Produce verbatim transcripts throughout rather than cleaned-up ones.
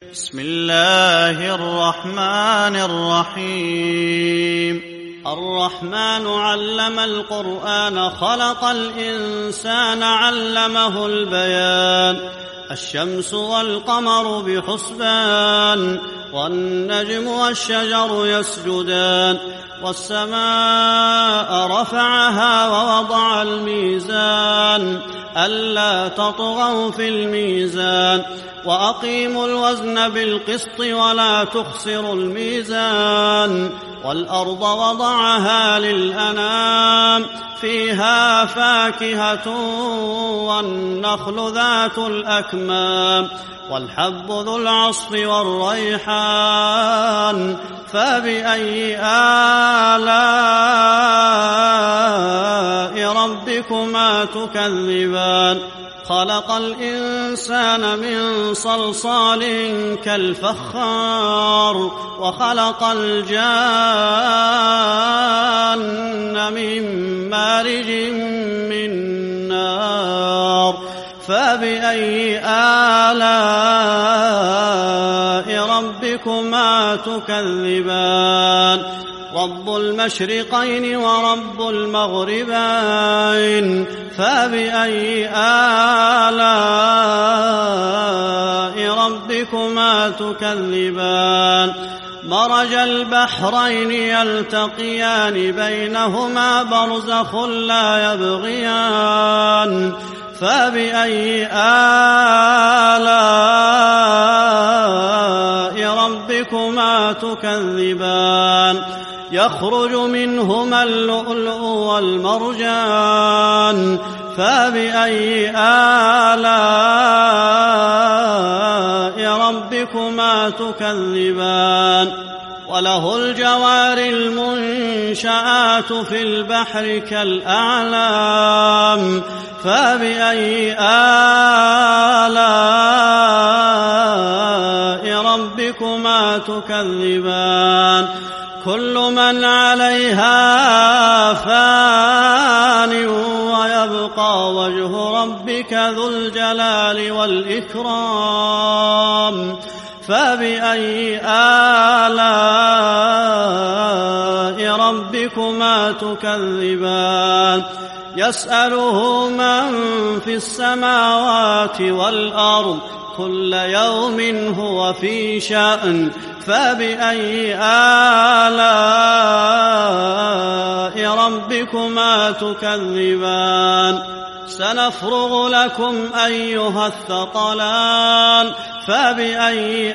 بسم الله الرحمن الرحيم الرحمن علم القرآن خلق الإنسان علمه البيان الشمس والقمر بحسبان والنجم والشجر يسجدان والسماء رفعها ووضع الميزان ألا تطغوا في الميزان وأقيموا الوزن بالقسط ولا تخسروا الميزان والأرض وضعها للأنام فيها فاكهة والنخل ذات الأكمام والحب ذو العصف والريحان فبأي آلاء ربكما تكذبان خلق الإنسان من صلصال كالفخار وخلق الجان من مارج من نار فبأي آلاء ربكما تكذبان رب المشرقين ورب المغربين فبأي آلاء ربكما تكذبان مرج البحرين يلتقيان بينهما برزخ لا يبغيان فبأي آلاء ربكما تكذبان يخرج منهما اللؤلؤ والمرجان فبأي آلاء ربكما تكذبان وله الجوار المنشآت في البحر كالأعلام فبأي آلاء ربكما تكذبان كل من عليها فان ويبقى وجه ربك ذو الجلال والإكرام فبأي آلاء ربكما تكذبان يسأله من في السماوات والأرض كل يوم هو في شأن فبأي آلاء ربكما تكذبان سنفرغ لكم أيها الثقلان فبأي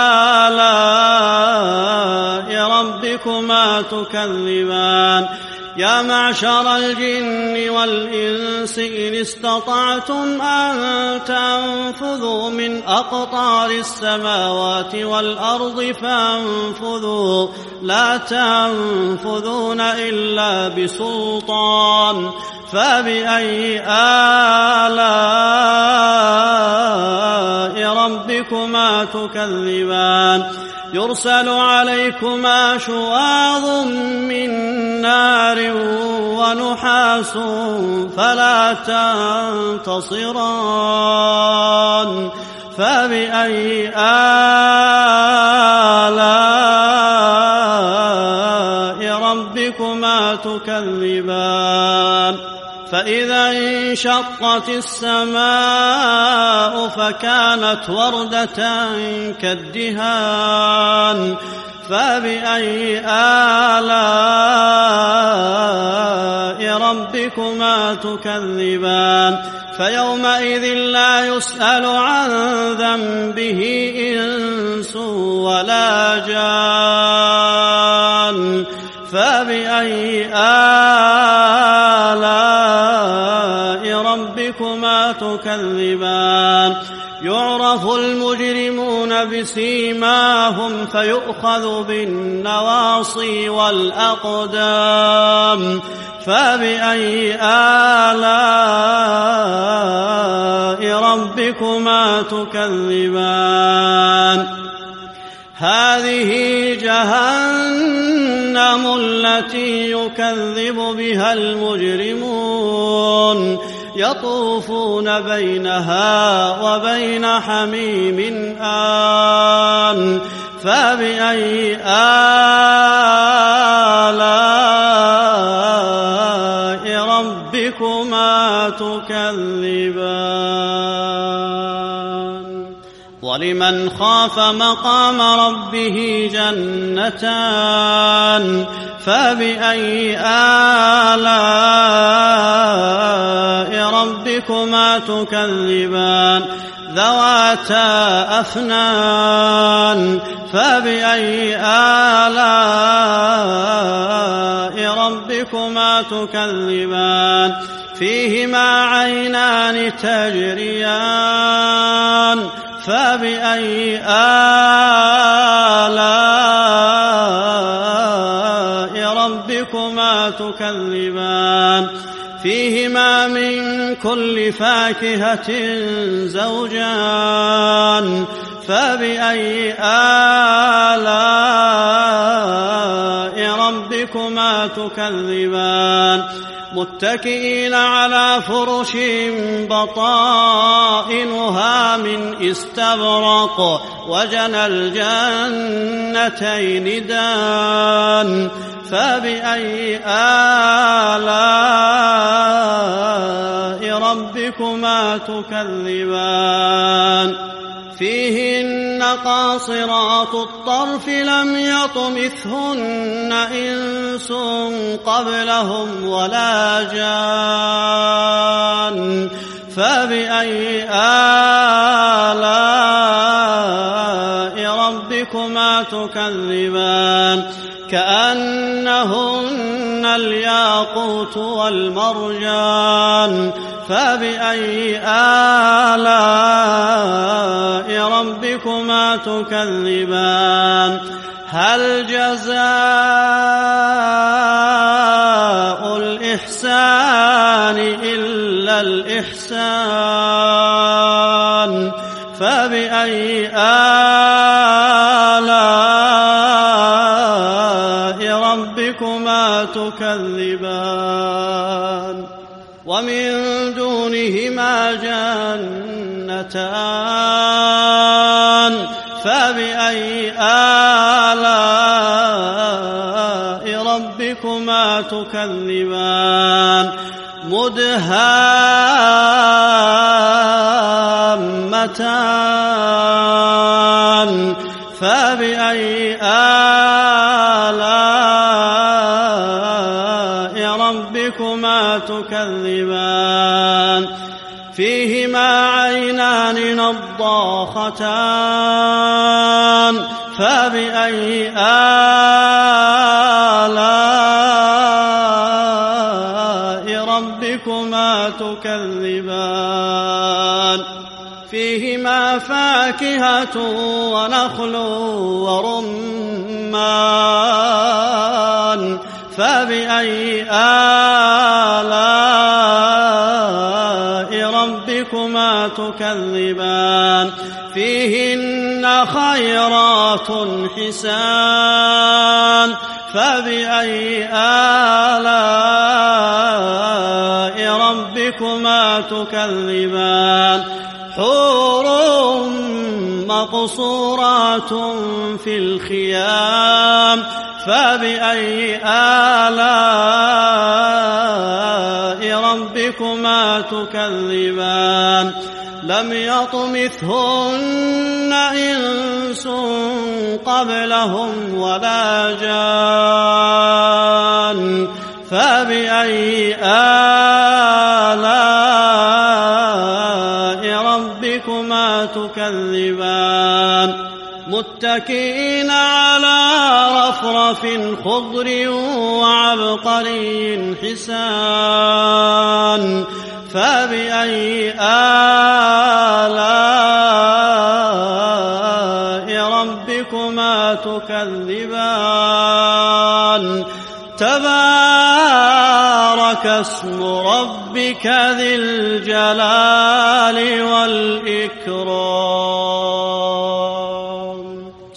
آلاء ربكما تكذبان يا معشر الجن والإنس إن استطعتم أن تنفذوا من أقطار السماوات والأرض فانفذوا لا تنفذون إلا بسلطان فبأي آلاء ربكما تكذبان يرسل عليكما شواظ من نار ونحاس فلا تنتصران فبأي آلاء ربكما تكذبان فإذا انشقت السماء فكانت وردة كالدهان فبأي آلاء ربكما تكذبان فيومئذ لا يسأل عن ذنبه إنس ولا جان فبأي آلاء ربكما تكذبان يعرف المجرمون بسيماهم فيؤخذ بالنواصي والأقدام فبأي آلاء ربكما تكذبان هذه جهنم التي يكذب بها المجرمون يطوفون بينها وبين حميم آن فبأي آلاء ربكما تكذبان ولمن خاف مقام ربه جنتان فبأي آلاء ربكما تكذبان ذواتا أفنان فبأي آلاء ربكما تكذبان فيهما عينان تجريان فبأي آلاء ربكما تكذبان فيهما من كل فاكهة زوجان فبأي آلاء ربكما تكذبان متكئين على فرش بطائنها من استبرق وجنى الجنتين دان فبأي آلاء ربكما تكذبان فيهن قاصرات الطرف لم يطمثهن إنس قبلهم ولا جان فبأي آلاء ربكما تكذبان كأنهن الياقوت والمرجان فبأي آلاء ربكما تكذبان هل جزاء الإحسان إلا الإحسان فبأي آلاء ربكما تكذبان ومن دونهما جنتان فبأي آلاء ربكما تكذبان مدهامتان فبأي آلاء ربكما تكذبان فيهما عينان نضاختان فبأي آلاء ربكما تكذبان فيهما فاكهة ونخل ورمان فبأي آلاء ربكما تكذبان فيهن خيرات حسان فبأي آلاء ربكما تكذبان حور مقصورات في الخيام فبأي آلاء ربكما تكذبان لم يطمثهن إنس قبلهم ولا جان فبأي آلاء ربكما تكذبان متكئين على رفرف خضر وعبقري حسان فبأي آلاء ربكما تكذبان تبارك اسم ربك ذي الجلال والإكرام